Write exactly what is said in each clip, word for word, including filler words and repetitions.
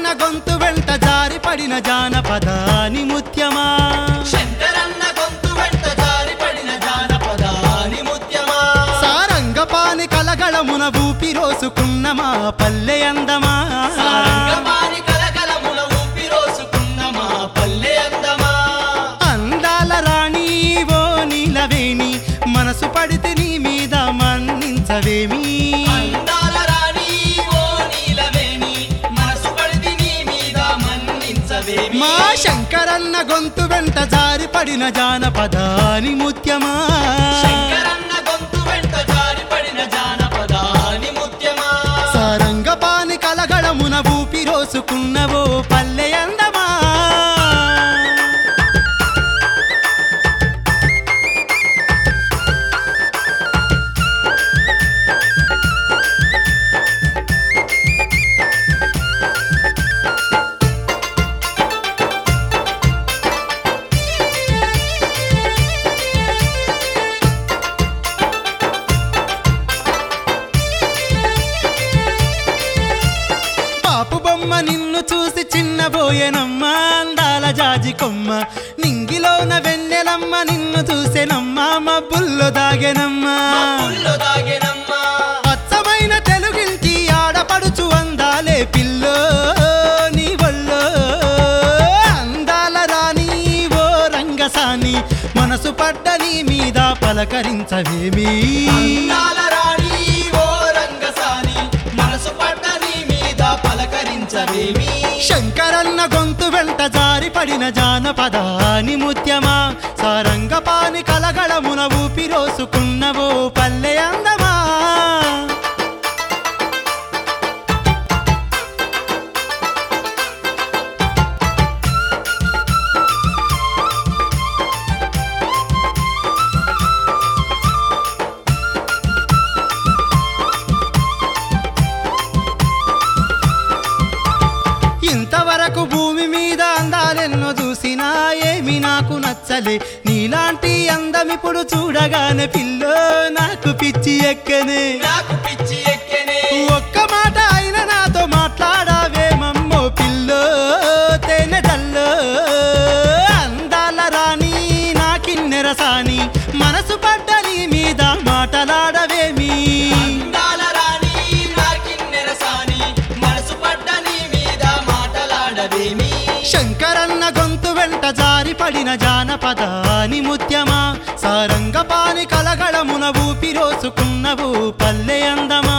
గొంతు వెంట జారి పడిన జానపదాని ముత్యమా శంకరన్న గొంతు వెంట జారి పడిన జానపదాని ముత్యమా సారంగపాని కలగళమున ఊపి రోసుకున్న మా పల్లె అందమా సారంగపాని కలగళమున ఊపి రోసుకున్న మా పల్లె అందమా అందాల రాణి ఓ నీలవేణి మనసు పడితే నీ మీద మన్నించవేమి అందాల రాణి ఓ నీలవేణి మనసు పడితే నీ మీద మన్నించవేమి మా శంకరన్న గొంతు వెంట జారి పడిన జానపదాని ముత్యమా శంకరన్న గొంతు వెంట జారి పడిన జానపదాని ముత్యమా సారంగపాని కలగళమున ఊపి రోసుకున్నవో పల్లె అందమా పాపు బొమ్మ నిన్ను చూసి చిన్నబోయేనమ్మ అందాల జాజి కొమ్మ నింగిలోన వెన్నెలమ్మ నిన్ను చూసేనమ్మ మబ్బుల్లో దాగెనమ్మా మబ్బుల్లో దాగెనమ్మా అచ్చమైన తెలుగింటి ఆడపడుచు అందాలే పిల్లో నీ వల్లో అందాల రాణి ఓ రంగసాని మనసు పడ్డ నీ మీద పలకరించవేమి అందాల రాణి ఓ రంగసాని మనసు పడ్డ నీ మీద పలకరించవేమి శంకరన్న గొంతు వెంట జారి పడిన జానపదాని ముత్యమా సారంగపాని కలగళమున ఊపి రోసుకున్నవో పల్లె అందమా ఇంతవరకు భూమి మీద అందాలెన్నో చూసినా ఏమి నాకు నచ్చలే నీలాంటి అందమిప్పుడు చూడగానే పిల్లో నాకు పిచ్చి ఎక్కనే నాకు పిచ్చి ఎక్కనే ఒక్క మాట అయిన నాతో మాట్లాడావేమమ్మో పిల్లో తేనెదల్లో అందాల రాణి నా కిన్నెరసాని మనసు పడ్డ నీ మీద మాటలాడవేమి అందాల రాణి నా కిన్నెరసాని మనసు పడ్డ నీ మీద మాటలాడవేమి శంకరన్న గొంతు వెంట జారి పడిన జానపదాని ముత్యమా సారంగపాని కలగళమున ఊపి రోసుకున్నవు పల్లె అందమా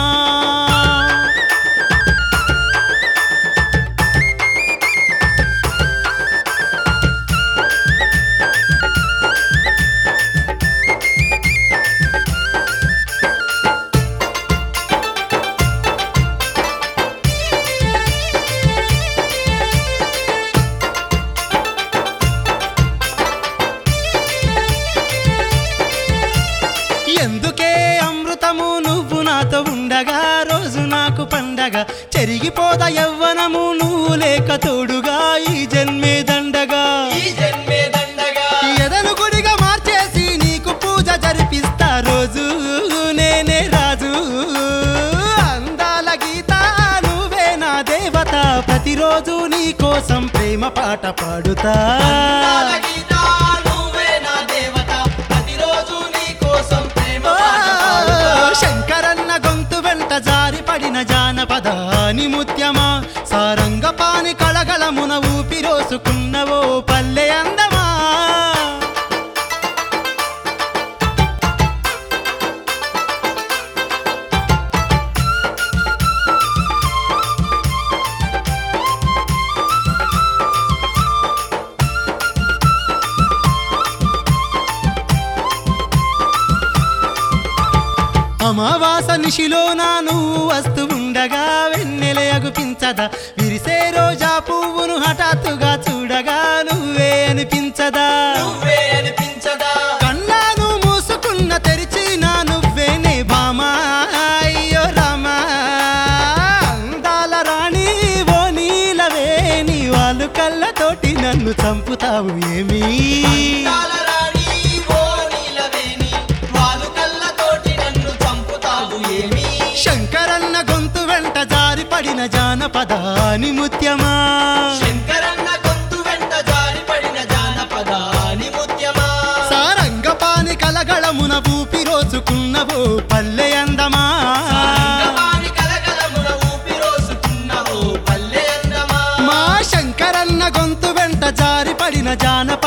ఎందుకే అమృతము నువ్వు నాతో ఉండగా రోజు నాకు పండగ చెరిగిపోద యవ్వనము నువ్వు లేక తోడుగా ఈ జన్మే దండగా ఈ జన్మే దండగా ఎదను గుడిగా మార్చేసి నీకు పూజ జరిపిస్తా రోజు నేనే రాజు అందాల గీత నువ్వే నా దేవత ప్రతిరోజు నీ కోసం ప్రేమ పాట పాడుతా అందాల గీత నువ్వే నా దేవత ప్రతిరోజు నీ కోసం ప్రేమ పాట పాడుతా. శంకరన్న గొంతు వెంట జారి పడిన జానపదాని ముత్యమా సారంగపాని కళగళమున ఊపి రోసుకున్నవో పల్లె అందమా అమావాస నిశిలోన నువ్వు వస్తూ ఉండగా వెన్నెల అగుపించదా విరిసే రోజా పువ్వును హఠాత్తుగా చూడగా నువ్వే అనిపించదా నువ్వే అనిపించదా కన్నాను మూసుకున్న తెరిచిన నువ్వేనే భామా అయ్యో రామా అందాల రాణి ఓ నీలవేణి వాళ్ళు కళ్ళతోటి నన్ను చంపుతావు ఏమీ అందాల రాణి ఓ నీలవేణి వాళ్ళు కళ్ళతోటి నన్ను చంపుతావు ఏమి శంకరన్న గొంతు వెంట జారి పడిన జాన జానపదాని ముత్యమా శంకరన్న గొంతు వెంట జారిపడిన జానపదాని ముత్యమా సారంగపాని కలగళమున ఊపి రోజుకున్నవో పల్లె అందమా సారంగపాణి కలకలమున ఊపి రోజుకున్నవో పల్లె అందమా మా శంకరన్న గొంతు వెంట జారిపడిన జానపదాని